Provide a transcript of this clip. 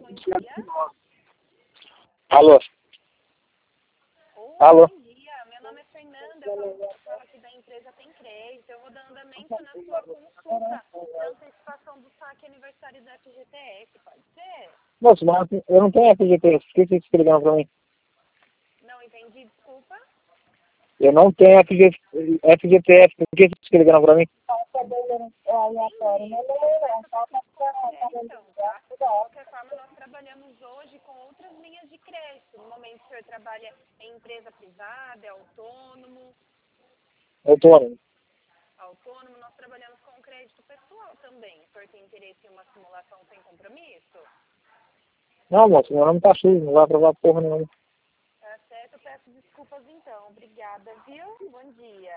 bom dia. Alô? Oi, Alô? bom dia. Meu nome é Fernanda, eu falo aqui da empresa Tem Crédito. Eu vou dar andamento na sua consulta da antecipação do saque aniversário da FGTS, pode ser? Moço, mas eu não tenho FGTS. Por que você está ligando pra mim? Não entendi, desculpa. Eu não tenho FGTS. Por que você está ligando pra mim? Então, tá? De qualquer forma, nós trabalhamos hoje com outras linhas de crédito. No momento que o senhor trabalha em empresa privada, é autônomo, Autônomo. nós trabalhamos com crédito pessoal também. O senhor tem interesse em uma simulação sem compromisso? Não, moço, meu nome tá sujo. Não vai aprovar porra nenhuma. Tá certo, eu peço desculpas então. Obrigada, viu? Bom dia.